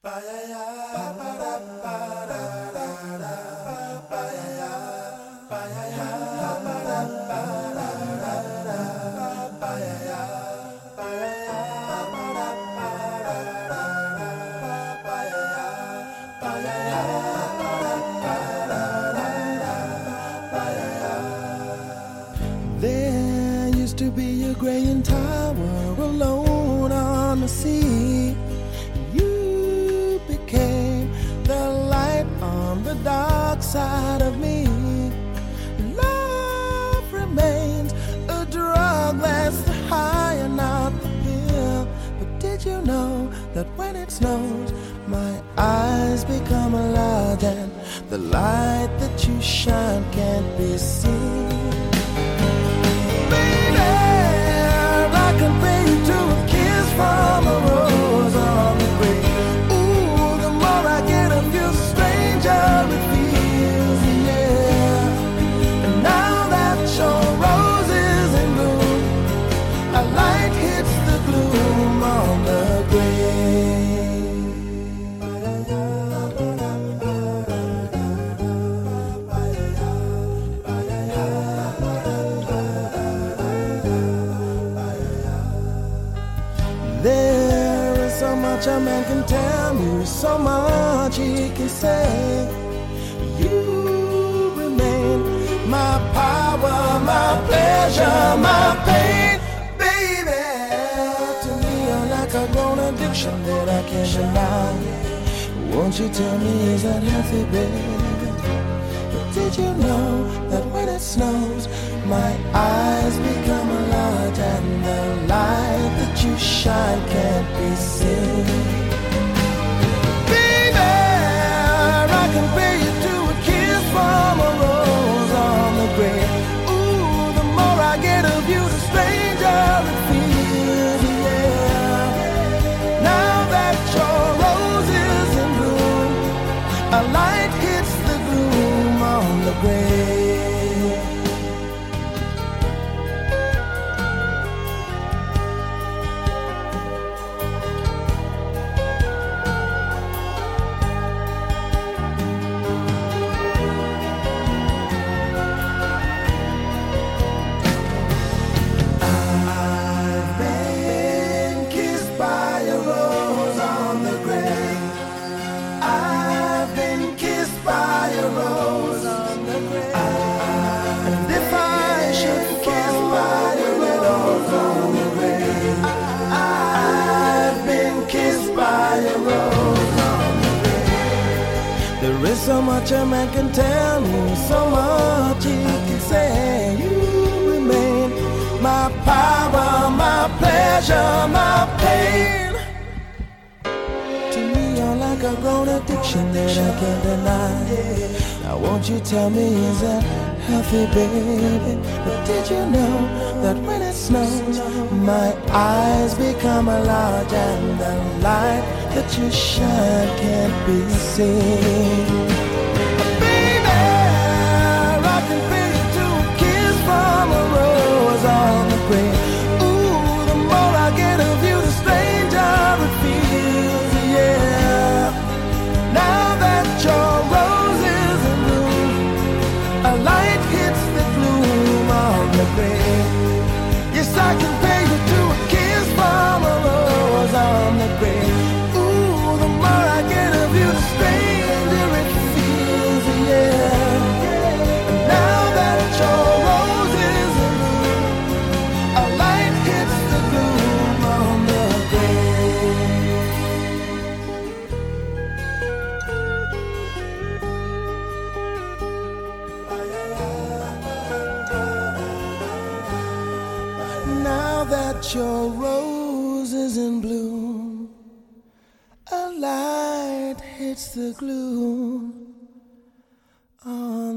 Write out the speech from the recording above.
There used to be a graying tower alone on the sea. You became the light on the dark side of me. Love remains a drug that's the high and not the pill. But did you know that when it snows, my eyes become large and the light that you shine can't be seen? I compare you to a kiss from a rose on the grave. Ooh, the more I get of you, the stranger it feels, yeah. And now that your rose is in bloom, a light hits the gloom on the grave. There is so much a man can tell you, so much he can say. You remain my power, my pleasure, my pain, baby. To me you're like a grown addiction that I can't deny. Won't you tell me, is that healthy, baby? But did you know that when it snows, my eyes become large and the light that you shine can't be seen? Baby, I compare you to a kiss from a rose on the grave. Ooh, the more I get of you, the stranger it feels, yeah. Now that your rose is in bloom, a light hits the gloom on the grave. There is so much a man can tell me, so much he can say. You remain my power, my pleasure, my pain. To me you're like a grown addiction that I can't deny. Now won't you tell me, is that healthy, baby? But did you know that when it snows, my eyes become large and the light that you shine can't be seen? Baby, I can feel you to a kiss from a rose on the grave. Ooh, the more I get of you, the stranger it feels, yeah. Now that your rose is in bloom, a light hits the gloom on the grave. Yes, I can pay you to a kiss from a rose on the grave. Ooh, the more I get of you, the stranger it feels, yeah. And now that your rose is in bloom, a light hits the gloom on the grave. Now that your rose is in bloom, a light hits the gloom on